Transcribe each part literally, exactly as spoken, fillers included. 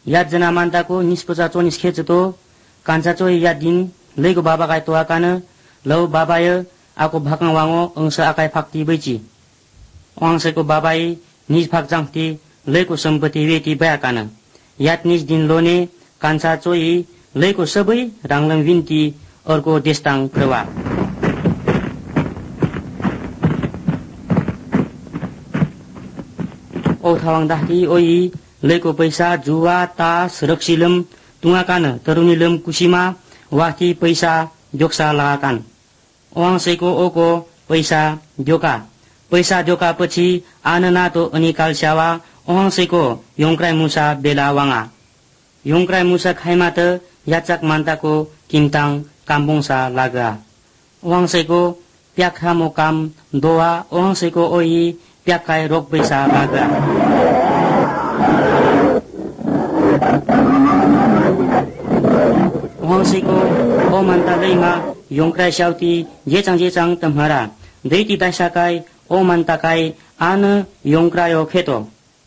याद जना मानताको निष्पचा चोनिस खेचतो कान्छा चोई या दिन लैको बाबा काय तो आकान लौ बाबाय आको भाका वाङो अंश आकाय फाक्ति बैची अंशको बाबाई निज फाक जांगति लैको सम्पत्ति वेटी बयाकान यात निज दिन लोने कान्छा चोई लैको सबै राङलङ विन्ती अर्को देशताङ प्रवा ओ थावाङ दाहती ओई लैको पैसा जुवा तास रक्सिलम तुङाकान तरुनिलम कुसीमा वाहती पैसा जोक्सा लगाकान ओवाङसेको ओको पैसा जोका पैसा जोका पछि आननातो अनिकाल स्यावा ओवाङसेको योङक्राइ मुसा बेला वाङा योङक्राइ मुसा खाइमा त याचाक मान्ताको किमताङ काम्बोङसा लागा ओवाङसेको प्याखा मोकाम दोवा ओवाङसेको ओई प्याखाइ रोक पैसा लागा ओवाङसेको ओ मान्ता लैमा योङक्राइ स्याउती जेचाङ जेचाङ तम्हारा दैती दाइसाकाई ओ मान्ताकाई आन योङक्रायो खेतो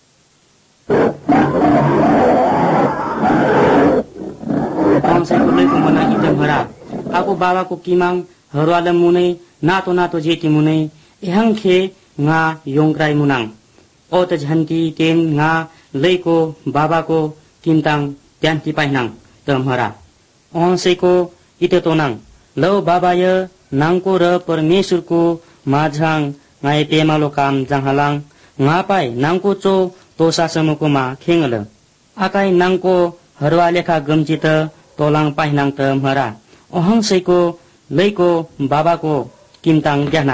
ओवाङसेको लैको मना इतम्हारा आको बाबाको किमाङ हरुवालम मुनै नातो नातो जेती मुनै एहङ खे nga योङक्राइ मुनाङ ओ त झन्ती तेन nga लैको बाबाको किमताङ त्यान्ति पाइनाङ तम्हारा ओवाङसेको इतेतोनाङ लौ बाबाय नाङको र परमेश्वरको माझाङ ngai पेमालो काम जाङहालाङ ngapai नाङको चो तोसासमको मा खेङल आकाइ नाङको हरुवा लेखा गमचित तोलाङ पाइनाङ तम्हारा ओवाङसेको लैको बाबाको किमताङ ज्ञाना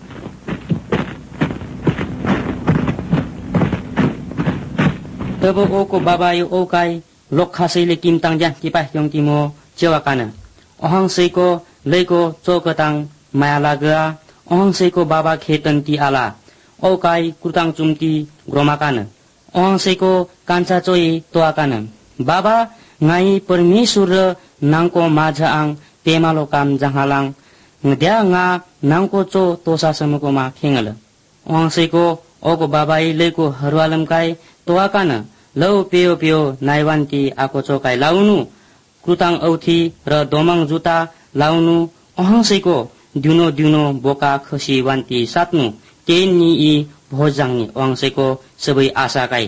तब ओको बाबाय ओकाइ लोकखासैले किमताङ ज्ञान तिपाह्यङ तिमो चेवाकान ओहाङसैको लैको चौकताङ माया लागआ ओहाङसैको बाबा खेतन्ती आला औकाइ कुर्ताङ चुम्ती ग्रोमाकान ओहाङसैको कान्छा चोई तोआकान बाबा ngai परमेश्वर नाङको माझाङ पेमालो काम जाङहालाङ द्या nga नाङको चो तोसासमको मा खेङल ओहाङसैको ओको बाबाई लैको हरुवालमकाइ तोआकान लौ पेयो पेयो नाइवान्ती आको चोकाइ लाउनु कृताङ औथी र दोमाङ जुता लाउनु ओहाङसैको दिउनो दिउनो बोका खसी वान्ती सात्नु तेनी इ भोजाङनी ओहाङसैको सबै आशाकाइ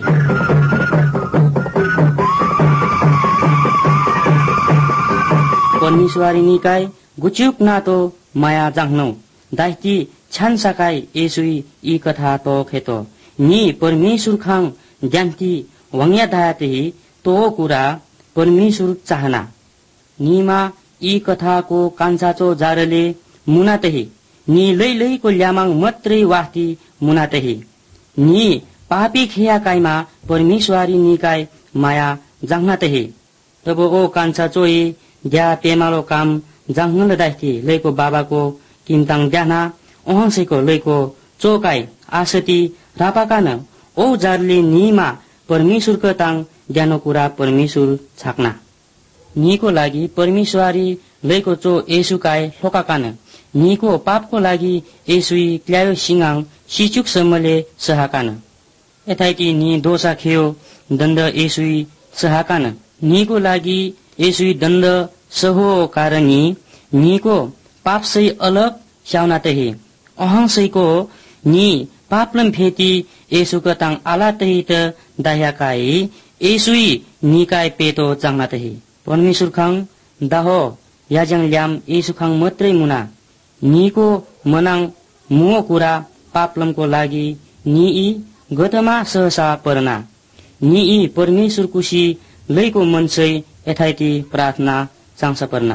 परमेश्वरी निकाय गुचुक नातो माया जाङनौ दाइती छानसाकाइ एसुई इ कथा तो खेतो नि परमेश्वर खाङ ज्ञान्ती वंग्या दायाते तो कुरा परमेश्वर चाहना निमा इ कथाको कान्छाचो जारले मुनातही नि लै लैको ल्यामाङ मत्रै वाहती मुनातही नि पापी खेया काइमा परमेश्वरी निकाय माया जाङनातही तब ओ कान्छा चोई द्या पेमालो काम जाङल दाइती लैको बाबाको किमताङ द्याना ओहाङसैको लैको चोकाइ आसती रापाकान ओ जारले निमा परमेश्वरको ताङ ज्ञानो कुरा परमेश्वर छाक्ना निको लागि परमेश्वरी लैको चो येसुकाय लोकाकान निको पापको लागि येसुई क्ल्यायो सिङाङ सिचुक सम्मले सहाकान यथाइती नि दोषा खेयो दण्ड येसुई सहाकान निको लागि येसुई दण्ड सहो कारणी निको पापसै अलग स्याउनातही अहंसैको नि पापलम फेती येसुको ताङ आलातही त दाह्याकाई येसुई निकाय पेतो जाङनातही परमेश्वर खाङ दाहो याजङ ल्याम येसु खाङ मत्रै मुना निको मनाङ मुओ कुरा पापलमको लागि नि इ गतमा सहसा परना नि इ परमेश्वर कुशी लैको मनसै यथाइती प्रार्थना चाङसा परना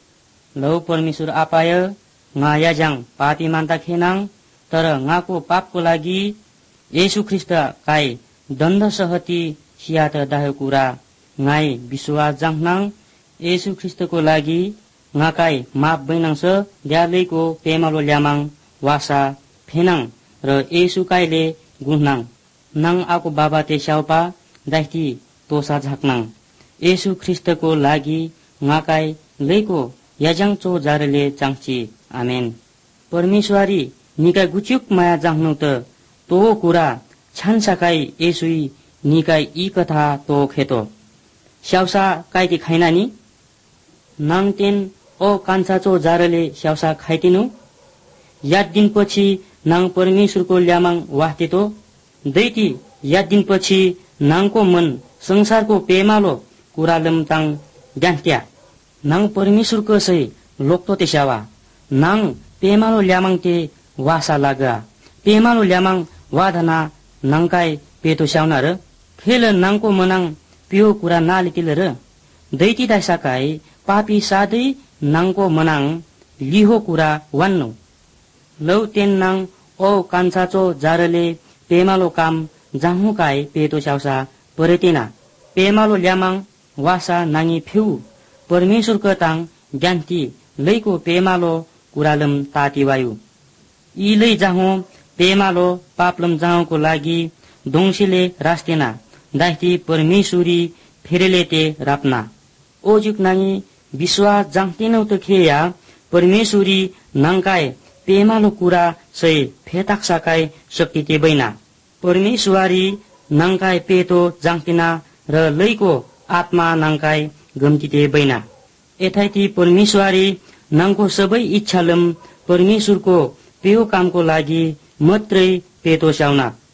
लौ परमेश्वर आपाय nga याजङ पापी मान्ता खेनाङ तर ngaको पापको लागि येशू ख्रीष्ट काई दण्ड सहती सियात दाह्यो कुरा ngai विश्वास जाङनाङ येशू ख्रीष्टको लागि ngakai माप बैनाङस द्यालैको पेमालो ल्यामाङ वासा फेनाङ र येशू काइले गुनाङ नाङ आको बाबा ते स्याउपा दाइती तोसा झाक्नाङ येशू ख्रीष्टको लागि ngakai लैको याजङ चो जारले चाङची आमेन परमेश्वरी निकाय गुचुक माया जाङनु त तो कुरा छानसाकाई येसुई निकाय इ कथा तो खेतो स्याउसा काइटी खाइनानी नाङतेन ओ कान्छाचो जारले स्याउसा खाइतिनु याद दिनपछि नाङ परमेश्वरको ल्यामाङ वाहतेतो दैती याद दिनपछि नाङको मन संसारको पेमालो कुरा लमताङ ड्यान्त्या नाङ परमेश्वरको सै लोक्तो तेस्यावा नाङ पेमालो ल्यामाङते वासा लागा पेमालो ल्यामाङ वाधना नाङकाई पेतो स्याउना र खेल नाङको मनाङ पियो कुरा नालितिल र दैती दाइसाकाई पापी साधै नाङको मनाङ लिहो कुरा वान्नु लौ तेन नाङ ओ कान्छाचो जारले पेमालो काम जाहुकाई पेतो स्याउसा परेतेना पेमालो ल्यामाङ वासा नाङी फेउ परमेश्वरको ताङ ज्ञान्ती लैको पेमालो कुरालम ताती वायु यी लै जाहु पेमालो पापलम जाहुको लागि दोंसीले रास्तेना दाइती परमेश्वरी फेरेले ते राप्ना ओजुक नाङी विश्वास जाङ्तेनौ त खेया परमेश्वरी नाङकाय पेमालो कुरा सै फेताक्साकाय शक्ति ते बैना परमेश्वरी नाङकाय पेतो जाङ्तिना र लैको आत्मा नाङकाय गम्तिते बैना यथाइती परमेश्वरी नाङको सबै इच्छालम परमेश्वरको पेयो कामको लागि मात्रै पेतो स्याउना